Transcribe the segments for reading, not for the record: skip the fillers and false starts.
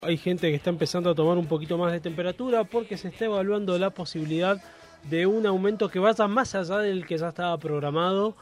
Hay gente que está empezando a tomar un poquito más de temperatura porque se está evaluando la posibilidad de un aumento que vaya más allá del que ya estaba programado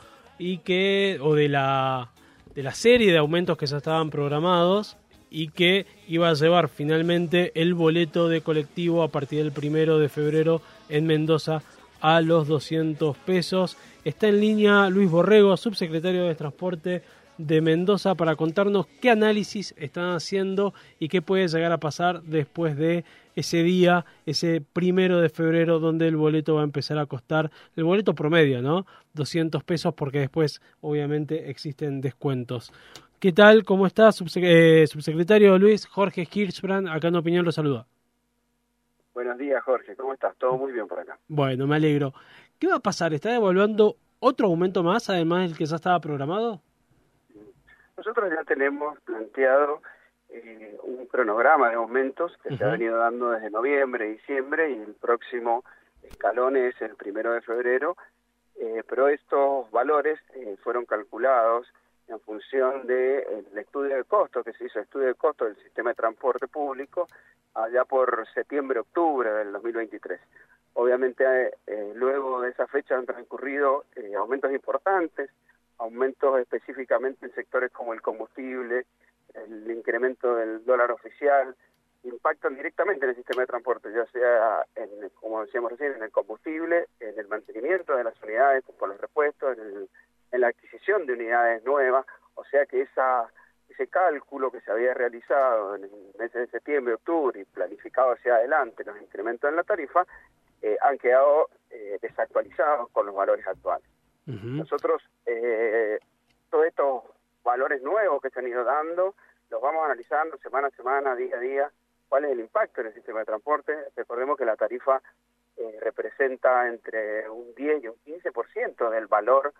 o de la serie de aumentos que ya estaban programados y que iba a llevar finalmente el boleto de colectivo a partir del 1 de febrero en Mendoza a los 200 pesos. Está en línea Luis Borrego, subsecretario de Transporte de Mendoza, para contarnos qué análisis están haciendo y qué puede llegar a pasar después de ese día, ese 1 de febrero, donde el boleto va a empezar a costar, el boleto promedio, ¿no? 200 pesos, porque después obviamente existen descuentos. ¿Qué tal? ¿Cómo está, subsecretario Luis? Jorge Kirchbrand, acá en Opinión, lo saluda. Buenos días, Jorge. ¿Cómo estás? Todo muy bien por acá. Bueno, me alegro. ¿Qué va a pasar? ¿Está evaluando otro aumento más, además del que ya estaba programado? Nosotros ya tenemos planteado un cronograma de aumentos que se ha venido dando desde noviembre, diciembre, y el próximo escalón es el 1 de febrero, pero estos valores fueron calculados en función del estudio de costo que se hizo, estudio de costo del sistema de transporte público, allá por septiembre-octubre del 2023. Obviamente, luego de esa fecha han transcurrido aumentos importantes, aumentos específicamente en sectores como el combustible, el incremento del dólar oficial, impactan directamente en el sistema de transporte, ya sea, como decíamos recién, en el combustible, en el mantenimiento de las unidades por los repuestos, en la adquisición de unidades nuevas, o sea que ese cálculo que se había realizado en el mes de septiembre, octubre y planificado hacia adelante, los incrementos en la tarifa, han quedado desactualizados con los valores actuales. Nosotros, todos estos valores nuevos que se han ido dando, los vamos analizando semana a semana, día a día, cuál es el impacto en el sistema de transporte. Recordemos que la tarifa representa entre un 10 y un 15% del valor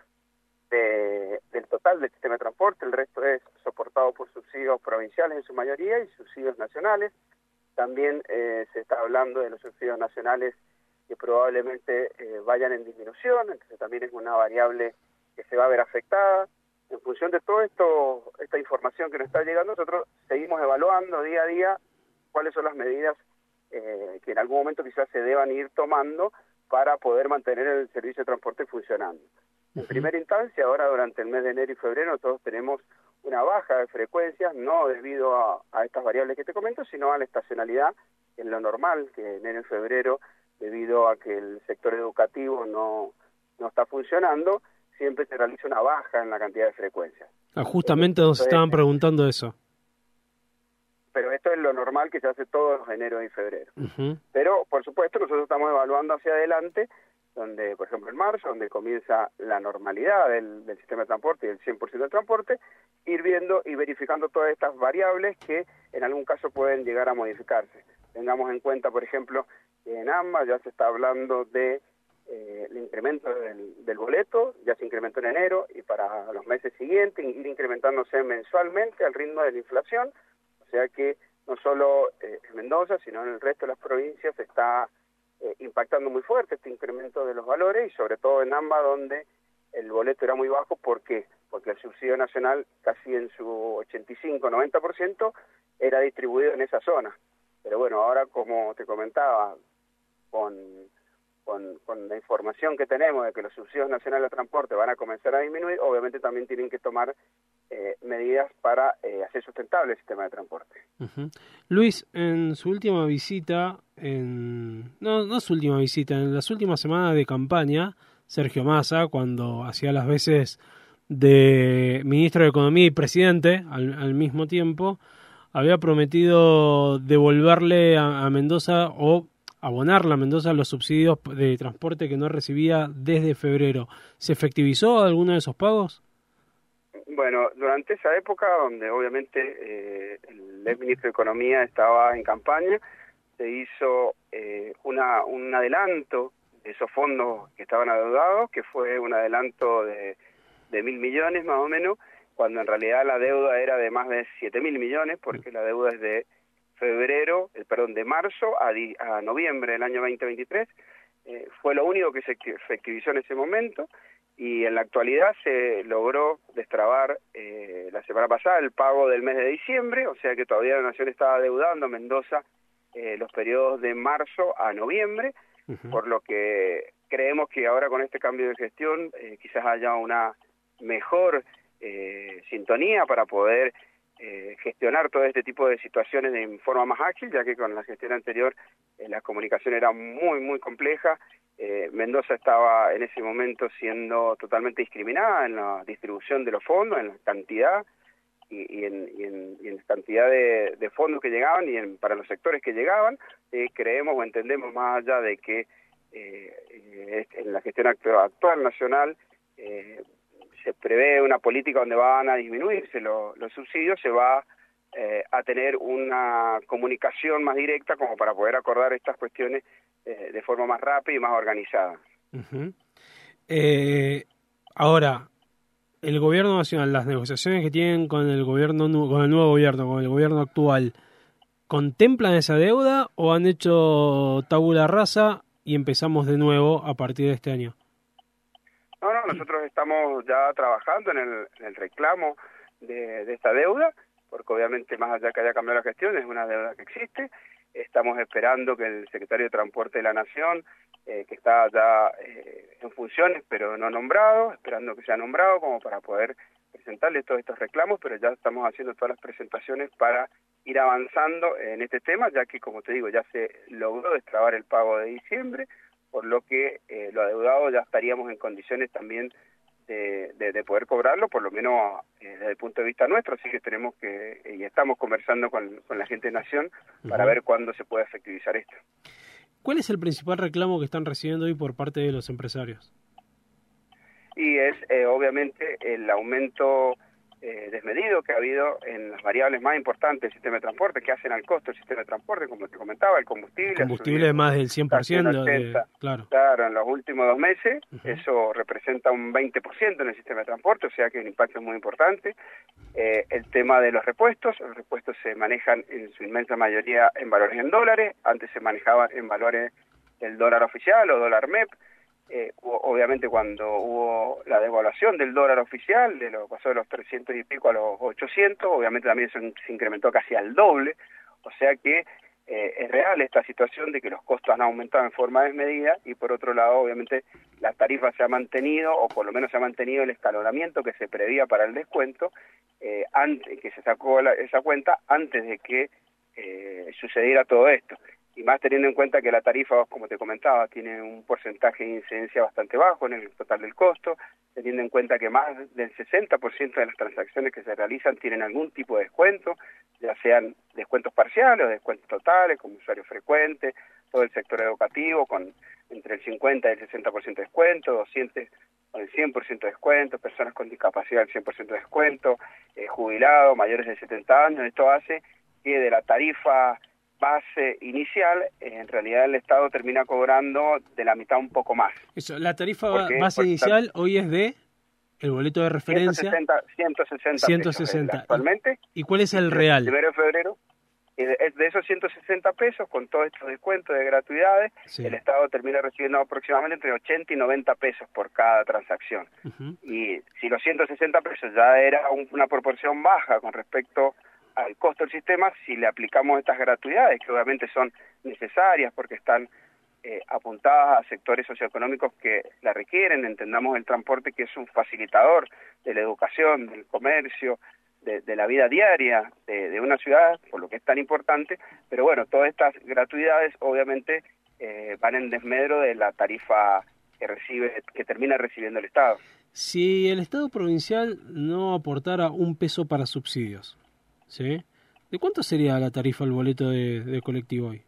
del total del sistema de transporte. El resto es soportado por subsidios provinciales en su mayoría y subsidios nacionales. También se está hablando de los subsidios nacionales que probablemente vayan en disminución, entonces también es una variable que se va a ver afectada. En función de todo esto, esta información que nos está llegando, nosotros seguimos evaluando día a día cuáles son las medidas que en algún momento quizás se deban ir tomando para poder mantener el servicio de transporte funcionando. En primera instancia, ahora durante el mes de enero y febrero, nosotros tenemos una baja de frecuencias, no debido a estas variables que te comento, sino a la estacionalidad, en lo normal, que enero y febrero, debido a que el sector educativo no está funcionando, siempre se realiza una baja en la cantidad de frecuencias. Justamente nos estaban preguntando eso. Pero esto es lo normal que se hace todos los enero y febrero. Pero, por supuesto, nosotros estamos evaluando hacia adelante, donde, por ejemplo, en marzo, donde comienza la normalidad del sistema de transporte y el 100% del transporte, ir viendo y verificando todas estas variables que en algún caso pueden llegar a modificarse. Tengamos en cuenta, por ejemplo, que en AMBA ya se está hablando de el incremento del boleto, ya se incrementó en enero, y para los meses siguientes ir incrementándose mensualmente al ritmo de la inflación, o sea que no solo en Mendoza, sino en el resto de las provincias está impactando muy fuerte este incremento de los valores, y sobre todo en AMBA, donde el boleto era muy bajo. ¿Por qué? Porque el subsidio nacional, casi en su 85-90%, era distribuido en esa zona. Pero bueno, ahora, como te comentaba, con la información que tenemos de que los subsidios nacionales de transporte van a comenzar a disminuir, obviamente también tienen que tomar medidas para hacer sustentable el sistema de transporte. Luis, en su última visita, no su última visita, en las últimas semanas de campaña, Sergio Massa, cuando hacía las veces de ministro de Economía y presidente al mismo tiempo, había prometido devolverle a Mendoza, o abonarle a Mendoza, los subsidios de transporte que no recibía desde febrero. ¿Se efectivizó alguno de esos pagos? Bueno, durante esa época, donde obviamente el ex ministro de Economía estaba en campaña, se hizo un adelanto de esos fondos que estaban adeudados, que fue un adelanto de 1.000 millones más o menos, cuando en realidad la deuda era de más de 7.000 millones, porque la deuda es de marzo a noviembre del año 2023, fue lo único que se efectivizó en ese momento, y en la actualidad se logró destrabar la semana pasada el pago del mes de diciembre, o sea que todavía la Nación estaba adeudando a Mendoza los periodos de marzo a noviembre, por lo que creemos que ahora con este cambio de gestión quizás haya una mejor sintonía para poder gestionar todo este tipo de situaciones de forma más ágil, ya que con la gestión anterior la comunicación era muy compleja. Mendoza estaba en ese momento siendo totalmente discriminada en la distribución de los fondos, en la cantidad y en la cantidad de fondos que llegaban y para los sectores que llegaban. Creemos o entendemos, más allá de que en la gestión actual nacional se prevé una política donde van a disminuirse los subsidios, se va a tener una comunicación más directa como para poder acordar estas cuestiones de forma más rápida y más organizada. Ahora, el gobierno nacional, las negociaciones que tienen con el gobierno, con el nuevo gobierno, con el gobierno actual, ¿contemplan esa deuda o han hecho tabula rasa y empezamos de nuevo a partir de este año? No, nosotros estamos ya trabajando en el reclamo de esta deuda, porque obviamente más allá que haya cambiado la gestión, es una deuda que existe. Estamos esperando que el secretario de Transporte de la Nación, que está ya en funciones pero no nombrado, esperando que sea nombrado como para poder presentarle todos estos reclamos, pero ya estamos haciendo todas las presentaciones para ir avanzando en este tema, ya que, como te digo, ya se logró destrabar el pago de diciembre, por lo que lo adeudado ya estaríamos en condiciones también de poder cobrarlo, por lo menos desde el punto de vista nuestro, así que tenemos y estamos conversando con la gente de Nación para ver cuándo se puede efectivizar esto. ¿Cuál es el principal reclamo que están recibiendo hoy por parte de los empresarios? Y es obviamente el aumento desmedido que ha habido en las variables más importantes del sistema de transporte, que hacen al costo del sistema de transporte, como te comentaba, el combustible. El combustible de más del 100%. Claro, en los últimos 2 meses, eso representa un 20% en el sistema de transporte, o sea que el impacto es muy importante. El tema de los repuestos, los repuestos se manejan en su inmensa mayoría en valores en dólares, antes se manejaban en valores del dólar oficial o dólar MEP. Obviamente cuando hubo la devaluación del dólar oficial, pasó de los 300 y pico a los 800, obviamente también se incrementó casi al doble, o sea que es real esta situación de que los costos han aumentado en forma desmedida y por otro lado obviamente la tarifa se ha mantenido, o por lo menos se ha mantenido el escalonamiento que se prevía para el descuento, antes que se sacó esa cuenta antes de que sucediera todo esto. Y más teniendo en cuenta que la tarifa, como te comentaba, tiene un porcentaje de incidencia bastante bajo en el total del costo, teniendo en cuenta que más del 60% de las transacciones que se realizan tienen algún tipo de descuento, ya sean descuentos parciales o descuentos totales, como usuario frecuente, todo el sector educativo con entre el 50 y el 60% de descuento, docentes con el 100% de descuento, personas con discapacidad el 100% de descuento, jubilados, mayores de 70 años. Esto hace que de la tarifa base inicial, en realidad el Estado termina cobrando de la mitad un poco más. Eso, la tarifa base inicial hoy es de el boleto de referencia 160 pesos actualmente. ¿Y cuál es el real? El 1 de febrero, es de esos 160 pesos, con todos estos descuentos de gratuidades, sí. El Estado termina recibiendo aproximadamente entre 80 y 90 pesos por cada transacción. Y si los 160 pesos ya era una proporción baja con respecto al costo del sistema, si le aplicamos estas gratuidades, que obviamente son necesarias porque están apuntadas a sectores socioeconómicos que la requieren, entendamos el transporte que es un facilitador de la educación, del comercio, de la vida diaria de una ciudad, por lo que es tan importante, pero bueno, todas estas gratuidades obviamente van en desmedro de la tarifa que termina recibiendo el Estado. Si el Estado provincial no aportara un peso para subsidios, ¿sí? ¿De cuánto sería la tarifa al boleto de colectivo hoy?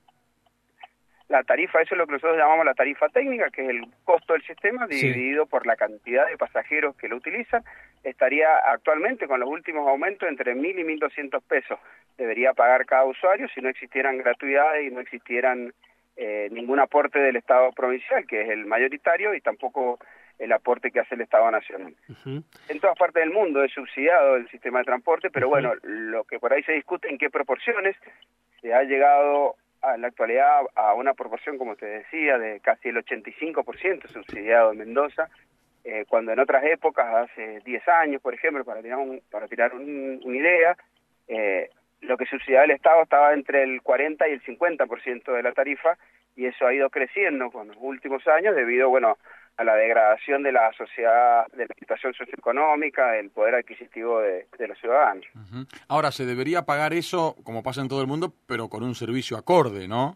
La tarifa, eso es lo que nosotros llamamos la tarifa técnica, que es el costo del sistema dividido por la cantidad de pasajeros que lo utilizan. Estaría actualmente con los últimos aumentos entre 1.000 y 1.200 pesos. Debería pagar cada usuario si no existieran gratuidades y no existieran ningún aporte del Estado provincial, que es el mayoritario, y tampoco el aporte que hace el Estado nacional. En todas partes del mundo es subsidiado el sistema de transporte, pero bueno, lo que por ahí se discute en qué proporciones se ha llegado en la actualidad a una proporción, como te decía, de casi el 85% subsidiado en Mendoza, cuando en otras épocas, hace 10 años, por ejemplo, para tirar una idea, lo que subsidiaba el Estado estaba entre el 40 y el 50% de la tarifa, y eso ha ido creciendo con los últimos años debido, bueno, a la degradación de la sociedad, de la situación socioeconómica, del poder adquisitivo de los ciudadanos. Uh-huh. Ahora, se debería pagar eso, como pasa en todo el mundo, pero con un servicio acorde, ¿no?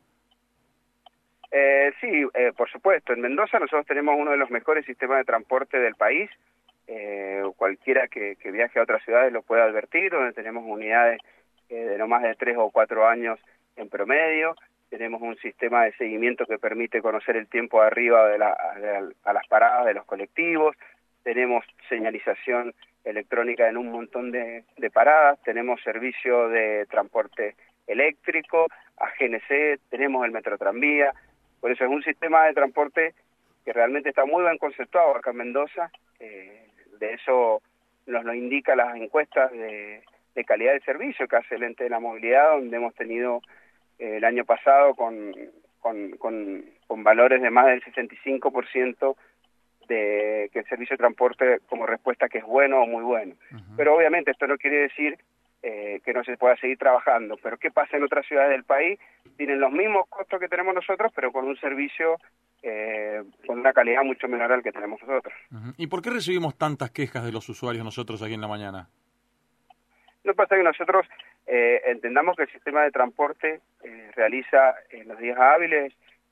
Sí, por supuesto. En Mendoza nosotros tenemos uno de los mejores sistemas de transporte del país. Cualquiera que viaje a otras ciudades lo puede advertir, donde tenemos unidades de no más de 3 o 4 años en promedio. Tenemos un sistema de seguimiento que permite conocer el tiempo de arriba a las paradas de los colectivos. Tenemos señalización electrónica en un montón de paradas. Tenemos servicio de transporte eléctrico, a GNC, tenemos el Metrotranvía. Por eso es un sistema de transporte que realmente está muy bien conceptuado acá en Mendoza. De eso nos lo indican las encuestas de calidad de servicio que hace el ente de la movilidad, donde hemos tenido el año pasado con valores de más del 65% de que el servicio de transporte como respuesta que es bueno o muy bueno. Uh-huh. Pero obviamente esto no quiere decir que no se pueda seguir trabajando. Pero ¿qué pasa en otras ciudades del país? Tienen los mismos costos que tenemos nosotros, pero con un servicio con una calidad mucho menor al que tenemos nosotros. Uh-huh. ¿Y por qué recibimos tantas quejas de los usuarios nosotros aquí en la mañana? Lo que pasa es que nosotros entendamos que el sistema de transporte realiza en los días hábiles,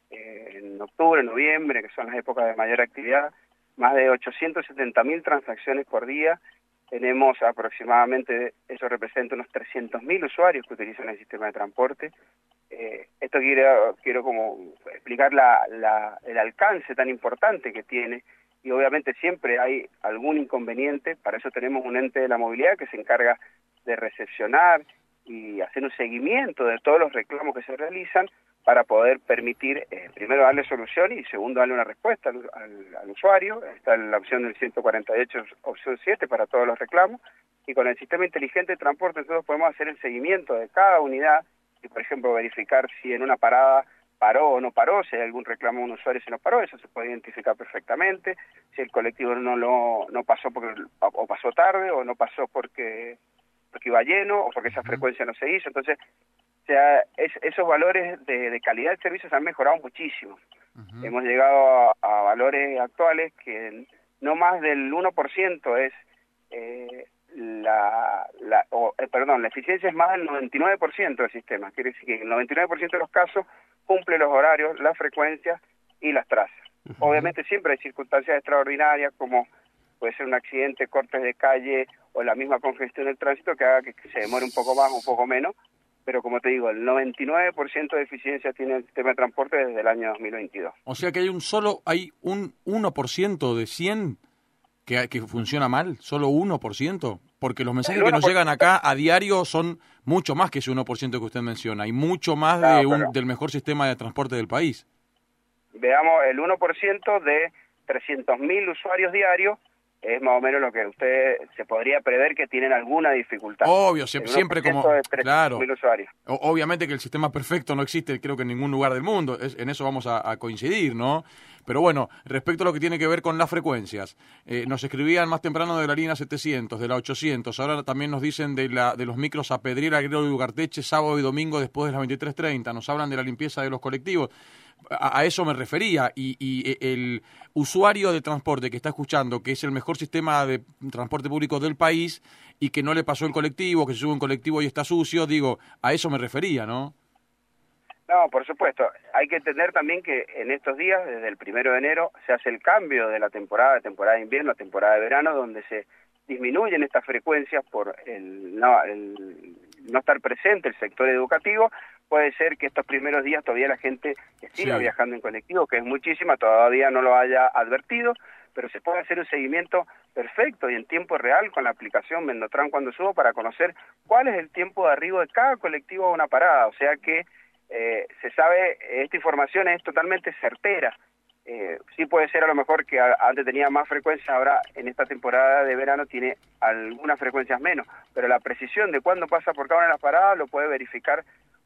en octubre, noviembre, que son las épocas de mayor actividad, más de 870.000 transacciones por día. Tenemos aproximadamente, eso representa unos 300.000 usuarios que utilizan el sistema de transporte. Esto quiero como explicar el alcance tan importante que tiene, y obviamente siempre hay algún inconveniente. Para eso tenemos un ente de la movilidad que se encarga de recepcionar y hacer un seguimiento de todos los reclamos que se realizan para poder permitir, primero, darle solución y segundo, darle una respuesta al usuario. Está la opción del 148, opción 7 para todos los reclamos, y con el sistema inteligente de transporte nosotros podemos hacer el seguimiento de cada unidad y, por ejemplo, verificar si en una parada paró o no paró, si hay algún reclamo de un usuario si no paró, eso se puede identificar perfectamente, si el colectivo no pasó o pasó tarde, o no pasó porque iba lleno, o porque esa frecuencia no se hizo. Entonces, o sea, esos valores de calidad del servicio se han mejorado muchísimo. Uh-huh. Hemos llegado a valores actuales que no más del 1% es la eficiencia es más del 99% del sistema. Quiere decir que el 99% de los casos cumple los horarios, las frecuencias y las trazas. Uh-huh. Obviamente siempre hay circunstancias extraordinarias, como puede ser un accidente, cortes de calle o la misma congestión del tránsito que haga que se demore un poco más o un poco menos, pero como te digo, el 99% de eficiencia tiene el sistema de transporte desde el año 2022. O sea que hay un 1% de 100 que funciona mal, solo 1%, porque los mensajes que nos llegan acá a diario son mucho más que ese 1% que usted menciona, y mucho más del mejor sistema de transporte del país. Veamos, el 1% de 300.000 usuarios diarios es más o menos lo que usted se podría prever que tienen alguna dificultad. Obvio, siempre como... Claro, usuarios. Obviamente que el sistema perfecto no existe, creo que en ningún lugar del mundo, en eso vamos a coincidir, ¿no? Pero bueno, respecto a lo que tiene que ver con las frecuencias, nos escribían más temprano de la línea 700, de la 800, ahora también nos dicen de los micros a Pedriera, Agrelo y Ugarteche, sábado y domingo después de las 23:30, nos hablan de la limpieza de los colectivos. A eso me refería, y el usuario de transporte que está escuchando que es el mejor sistema de transporte público del país y que no le pasó el colectivo, que se sube un colectivo y está sucio, digo, a eso me refería, ¿no? No, por supuesto. Hay que entender también que en estos días, desde el 1 de enero, se hace el cambio de la temporada de invierno a temporada de verano, donde se disminuyen estas frecuencias por el no estar presente el sector educativo. Puede ser que estos primeros días todavía la gente que siga viajando en colectivo, que es muchísima, todavía no lo haya advertido, pero se puede hacer un seguimiento perfecto y en tiempo real con la aplicación Mendotran cuando subo para conocer cuál es el tiempo de arribo de cada colectivo a una parada. O sea que se sabe, esta información es totalmente certera. Sí puede ser a lo mejor que antes tenía más frecuencia, ahora en esta temporada de verano tiene algunas frecuencias menos, pero la precisión de cuándo pasa por cada una de las paradas lo puede verificar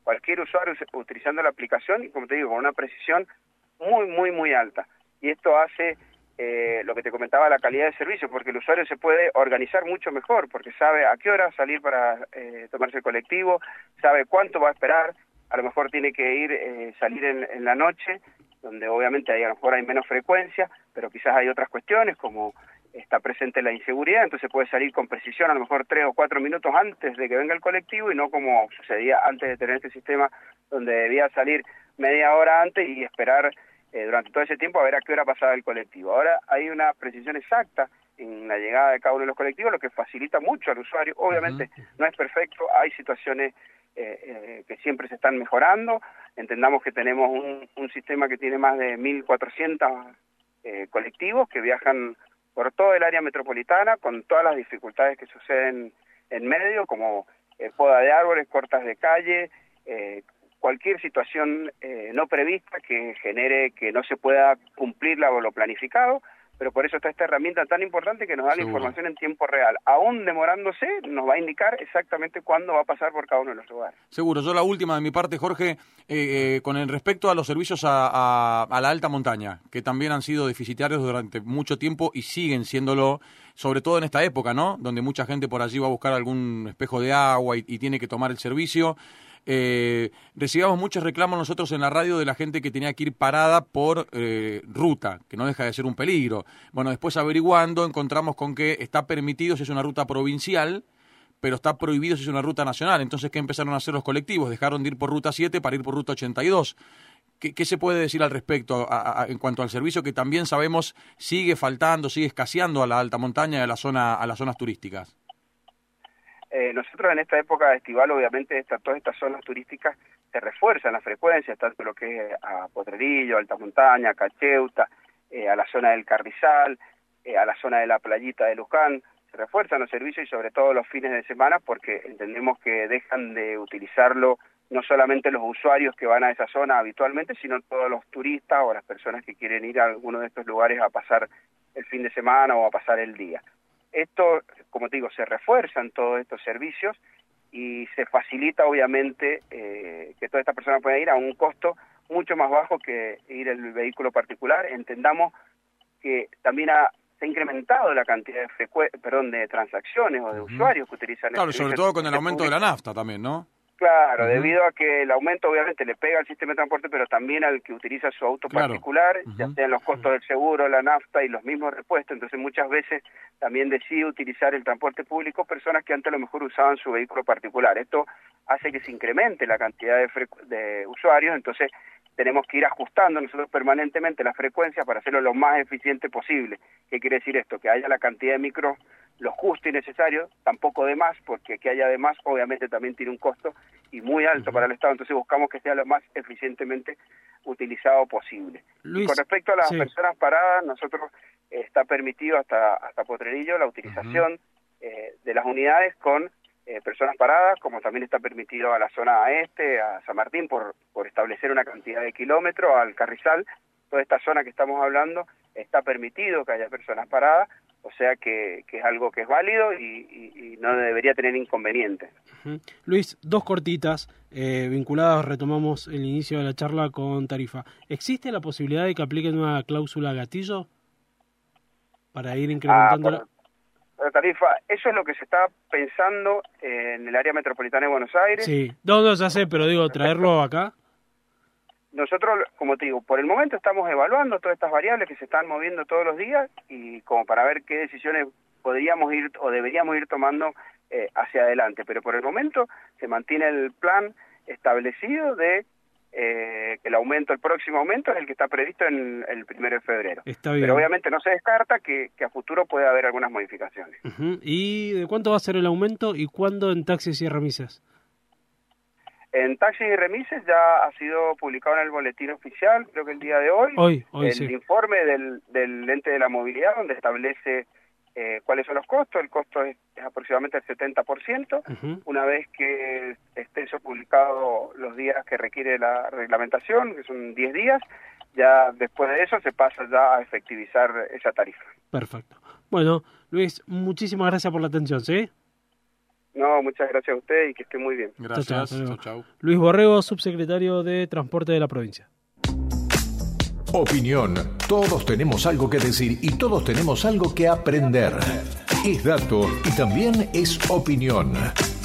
cualquier usuario utilizando la aplicación y, como te digo, con una precisión muy alta. Y esto hace lo que te comentaba, la calidad de servicio, porque el usuario se puede organizar mucho mejor, porque sabe a qué hora salir para tomarse el colectivo, sabe cuánto va a esperar, a lo mejor tiene que ir, salir en la noche, donde obviamente a lo mejor hay menos frecuencia, pero quizás hay otras cuestiones, como está presente la inseguridad, entonces puede salir con precisión, a lo mejor 3 o 4 minutos antes de que venga el colectivo, y no como sucedía antes de tener este sistema, donde debía salir media hora antes y esperar durante todo ese tiempo a ver a qué hora pasaba el colectivo. Ahora hay una precisión exacta en la llegada de cada uno de los colectivos, lo que facilita mucho al usuario. Obviamente no es perfecto, hay situaciones que siempre se están mejorando. Entendamos que tenemos un sistema que tiene más de 1.400 colectivos que viajan por todo el área metropolitana, con todas las dificultades que suceden en medio, como poda de árboles, cortas de calle, cualquier situación no prevista que genere que no se pueda cumplir lo planificado, pero por eso está esta herramienta tan importante que nos da la información en tiempo real. Aún demorándose, nos va a indicar exactamente cuándo va a pasar por cada uno de los lugares. Seguro. Yo la última de mi parte, Jorge, con el respecto a los servicios a la alta montaña, que también han sido deficitarios durante mucho tiempo y siguen siéndolo, sobre todo en esta época, ¿no? Donde mucha gente por allí va a buscar algún espejo de agua y tiene que tomar el servicio. Recibíamos muchos reclamos nosotros en la radio de la gente que tenía que ir parada por ruta, que no deja de ser un peligro. Bueno, después averiguando encontramos con que está permitido si es una ruta provincial, pero está prohibido si es una ruta nacional. Entonces, ¿qué empezaron a hacer los colectivos? Dejaron de ir por ruta 7 para ir por ruta 82. ¿Qué se puede decir al respecto en cuanto al servicio que también sabemos sigue faltando, sigue escaseando a la alta montaña y a las zonas turísticas? Nosotros en esta época estival, obviamente, todas estas zonas turísticas se refuerzan las frecuencias, tanto lo que es a Potrerillo, Alta Montaña, Cacheuta, a la zona del Carrizal, a la zona de la playita de Luján. Se refuerzan los servicios y sobre todo los fines de semana, porque entendemos que dejan de utilizarlo no solamente los usuarios que van a esa zona habitualmente, sino todos los turistas o las personas que quieren ir a alguno de estos lugares a pasar el fin de semana o a pasar el día. Esto, como te digo, se refuerzan todos estos servicios y se facilita obviamente que todas estas personas puedan ir a un costo mucho más bajo que ir en el vehículo particular. Entendamos que también se ha incrementado la cantidad de transacciones o de usuarios que utilizan Claro, sobre todo con el aumento de la nafta también, ¿no? Claro, debido a que el aumento obviamente le pega al sistema de transporte, pero también al que utiliza su auto particular, ya sean los costos del seguro, la nafta y los mismos repuestos. Entonces muchas veces también decide utilizar el transporte público personas que antes a lo mejor usaban su vehículo particular. Esto hace que se incremente la cantidad de usuarios, entonces tenemos que ir ajustando nosotros permanentemente las frecuencias para hacerlo lo más eficiente posible. ¿Qué quiere decir esto? Que haya la cantidad de micros lo justo y necesario, tampoco de más, porque que haya de más obviamente también tiene un costo y muy alto para el Estado, entonces buscamos que sea lo más eficientemente utilizado posible. Luis, y con respecto a las personas paradas, nosotros está permitido hasta Potrerillo la utilización de las unidades con personas paradas, como también está permitido a la zona este, a San Martín, por establecer una cantidad de kilómetros, al Carrizal, toda esta zona que estamos hablando, está permitido que haya personas paradas, o sea que es algo que es válido y no debería tener inconvenientes. Luis, dos cortitas vinculadas, retomamos el inicio de la charla con Tarifa. ¿Existe la posibilidad de que apliquen una cláusula gatillo para ir incrementando la tarifa? Eso es lo que se está pensando en el área metropolitana de Buenos Aires. Sí, no, ya sé, pero digo, traerlo acá. Nosotros, como te digo, por el momento estamos evaluando todas estas variables que se están moviendo todos los días y como para ver qué decisiones podríamos ir o deberíamos ir tomando hacia adelante. Pero por el momento se mantiene el plan establecido de que el próximo aumento es el que está previsto en el 1 de febrero. Está bien. Pero obviamente no se descarta que a futuro pueda haber algunas modificaciones. ¿Y de cuánto va a ser el aumento y cuándo en taxis y remises? En taxis y remises ya ha sido publicado en el boletín oficial, creo que el día de hoy el informe del ente de la movilidad, donde establece cuáles son los costos. El costo es aproximadamente el 70%. Una vez que esté eso publicado los días que requiere la reglamentación, que son 10 días, ya después de eso se pasa ya a efectivizar esa tarifa. Perfecto. Bueno, Luis, muchísimas gracias por la atención, ¿sí? No, muchas gracias a usted y que esté muy bien. Gracias. Chau. Luis Borrego, subsecretario de Transporte de la provincia. Opinión. Todos tenemos algo que decir y todos tenemos algo que aprender. Es dato y también es opinión.